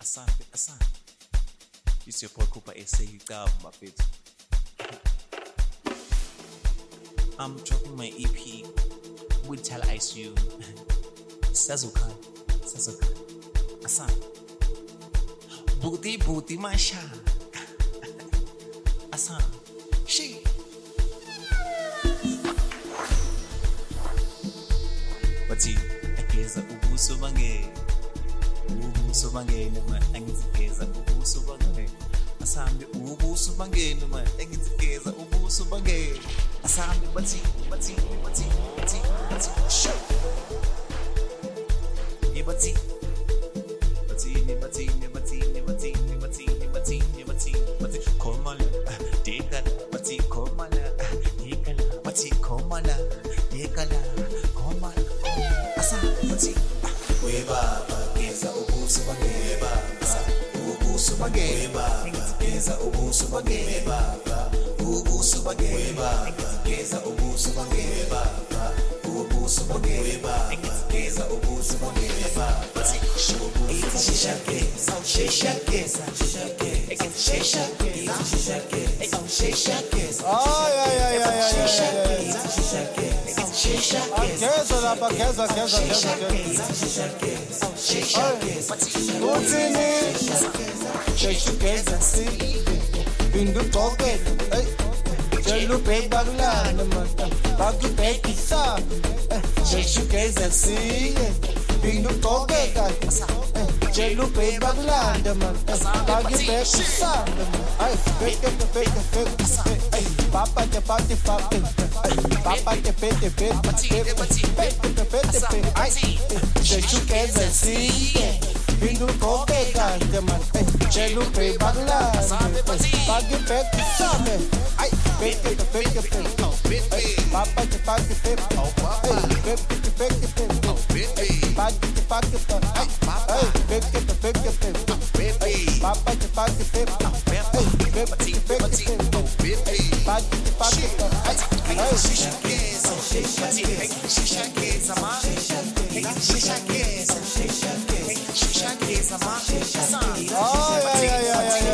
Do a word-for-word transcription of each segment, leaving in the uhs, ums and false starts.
Asante, asante. It's your boy Cooper S A Icaba, my baby. I'm dropping my E P with Tell I C U. Sazukai, Sazukai. Asante. Booty, booty, my sha. Asante. She. Bathi ageza ubuso bange ubuso bangene ma angizigeza ubuso bange asambe ubuso bangene ma angizigeza ubuso bange asambe bathi bathi bathi bathi bathi show ye bathi bathi ne bathi ne bathi ne bathi ne bathi ne bathi ne bathi bathi komala dekala bathi komala dekala bathi komala dekala komala Asante, we baba, geza ubuso bange baba, ubuso bange baba, geza ubuso bange baba, ubuso bange baba, geza ubuso bange baba, ubuso bange baba, geza ubuso bange baba. Shisha geza, shisha geza, shisha geza, shisha geza, shisha geza, shisha geza. Ay ay ay ay ay. Shisha geza, shisha geza. Geza la pa geza geza geza geza. Utsini. Shisha geza si. Bindu toke. Ay. Jelu pe bagla namata. Bagu pe kisa. Shisha geza si. Bindu toke ka. Jelu pe bagla namata. Bagu pe kisa. Ay. Peke peke peke. Ay. Papa te pati pati. Papa te pete pete pete pete pete pete ai je tu queres assim vindo com pega man je lu pe bagla pagi pete sabe ai pete pete pete papa te pati pete pete pete pete pagi te pati ai pete pete pete papa te pati pete pete pete pete pagi te pati ai Shisha geza, shisha geza, ma. Shisha geza, shisha geza, ma. Ay ay ay ay ay.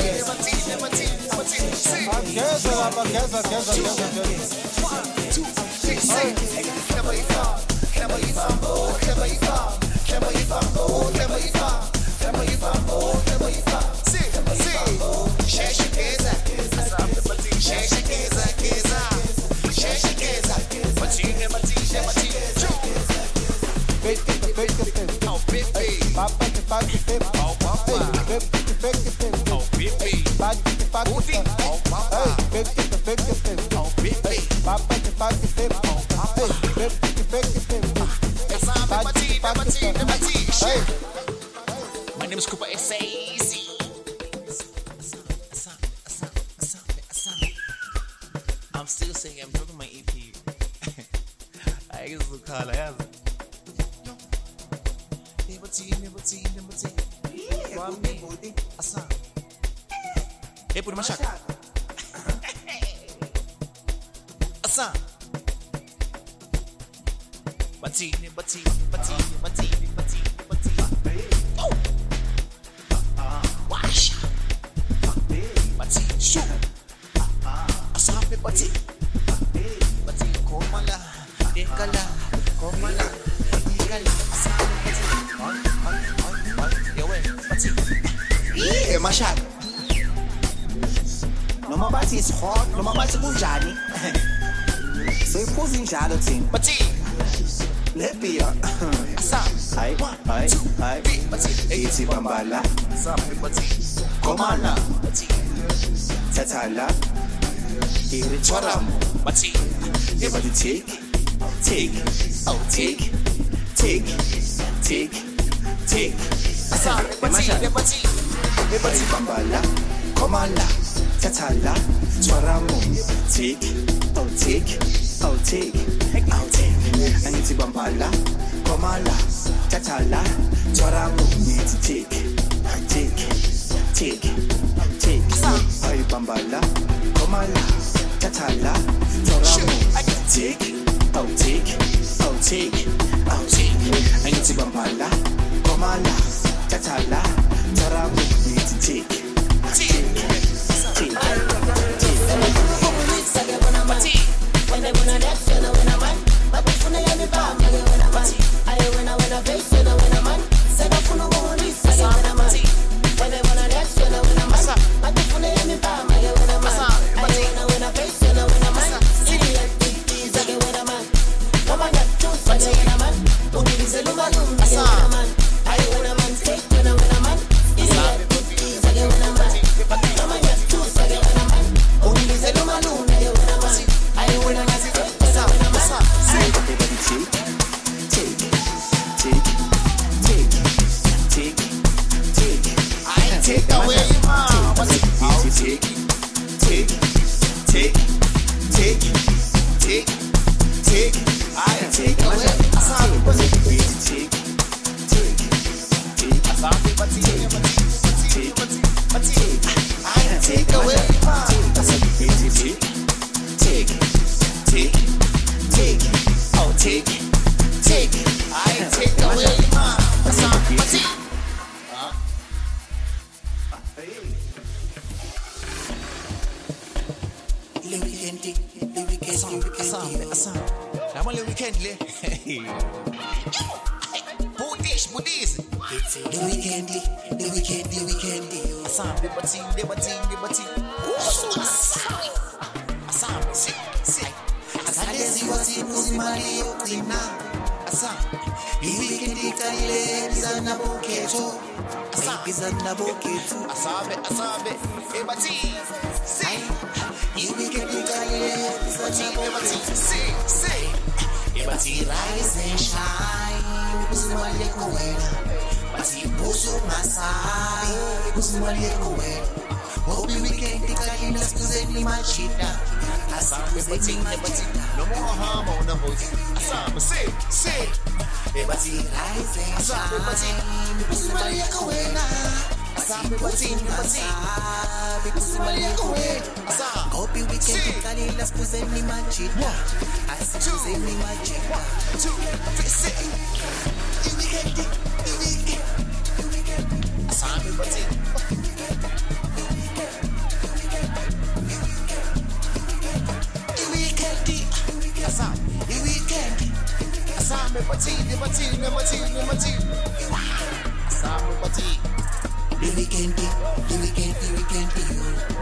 Geza la pa geza geza geza. One, two, three, say. Clever Ifa, clever Ifa, oh, clever Ifa, clever Ifa, oh, clever Ifa, clever Ifa, oh, clever Ifa. Say, say. Shisha geza, shisha geza, geza. Shisha geza, batine, batine, batine. Pete pete pete. Oh, baby. Papa te pati pete. Oh, papa. Pete pete pete. Oh, baby. Pati te pati pete. Oh, papa. Pete pete pete. Oh, baby. Papa te pati pete. Oh, papa. Pete pete pete. Kasama, batine, batine, batine. Hey. My name is Cooper S A Z. I'm still singing. I'm dropping my E P. I guess it's called I have. Never tea, never tea, never tea. One me, asa. Hey, put my shot. Asa. Bati, bati, bati, bati, bati, bati. Oh. Wash. Bati, shoot. Asabi bati. Bati, komala, dekala, komala, dekala. Asabi bati. Yo, wait, bati. Yeah, mashaka. Noma bathi is hot, noma bathi kunjani. Soyiphuza injalo thina. Bati. Lepia. Asabi. Hayi, hayi, hayi. Bati. Ithi bambala. Asabi bati. Komana. Bati. Tathala. Iritswaramo. Bati. Everybody take, take, oh take, take, take, take. Asabi bati. Bati. Everybody bambala, komala, tathala, twaramo. Take, oh take, oh take, oh take. Angithi bambala, komala, tathala, twaramo. Need to take, take, take, take. Ay bambala, komala, tathala, twaramo. Take, oh take, oh take, oh take. Angithi bambala, komala, tathala, twaramo. Asambe, asambe. Lama le weekend le. Budish, budish. The weekend, the weekend, the weekend. Asambe, bating, de bating, de bating. Asambe, asambe, sit, sit. Asante ziwasi muzimali yotina. Asambe. The weekend ikalile bizana boketo. Bizana boketo. Asambe, asambe, e bating. Sit. The weekend ikalile bizana boketo. Sit, sit. E bating. Rise and shine, muzimali yekowena. Bati busu masai, muzimali yekowena. Hope the weekend ikalile skuzeni machita. Asambe, bating, de bating. No more harm on the voice. Asambe, sit, sit. Bati rise and Asambe, bating. shine, muzimali yekowena. Asambe, bating, de bating. Muzimali yekowena. Asambe. Hope the weekend ikalile skuzeni machita. Skuzeni machita. Two, three, sit. The weekend, the weekend, the weekend. Asambe, bating. The weekend, Asambe. the weekend. Asambe, bating, de bating, de bating, de bating. Asambe, bating. The weekend, the weekend, the weekend, you.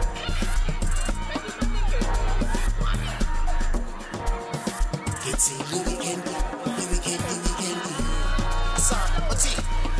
It's the weekend, the weekend, the weekend, you. Asambe, bating.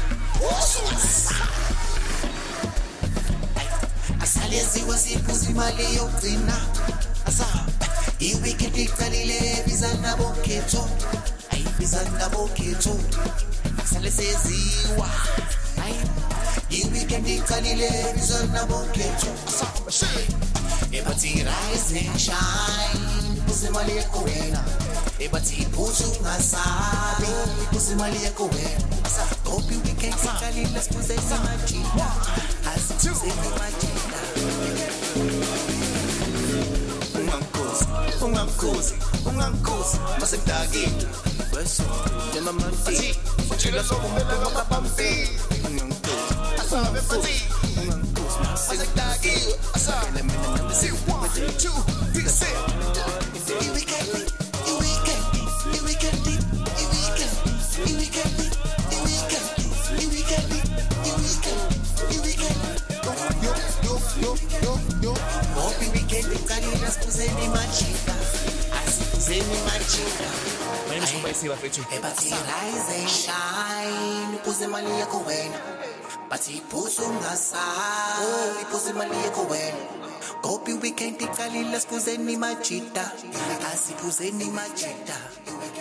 Asale ziwa sipuzi mali yoktina. Asambe. The weekend ikalile bizana boketo. Ay bizana boketo. Asale seziwa. Ay the weekend ikalile bizana boketo. Asambe, sit. Ebati rise and shine, muzimali yekowena. Ebati busu ngasabi, muzimali yekowena. Hope you weekend ikalile skuzeni machita. Skuzeni machita. Ungankosi, ungankosi, ungankosi. Masekudaki. Weso, tema manti. Bating. Ujila soko mbele makapampi. Ungankosi, Asambe, bating. ungankosi. Masekudaki. Asambe. Sit. One, two, three, sit. The weekend, the weekend, the weekend, the weekend, the weekend, the weekend, the weekend, the weekend, the weekend. Yo, yo, yo, yo, yo. Hope the weekend ikalile skuzeni machita. Skuzeni machita. My name is Mbaisi Bafetu. Ebati rise and shine, puze mali yekowena. Bati pusu ngasabi, puze mali yekowena. Hope the weekend ikalile skuzeni machita. Asipuzeni machita.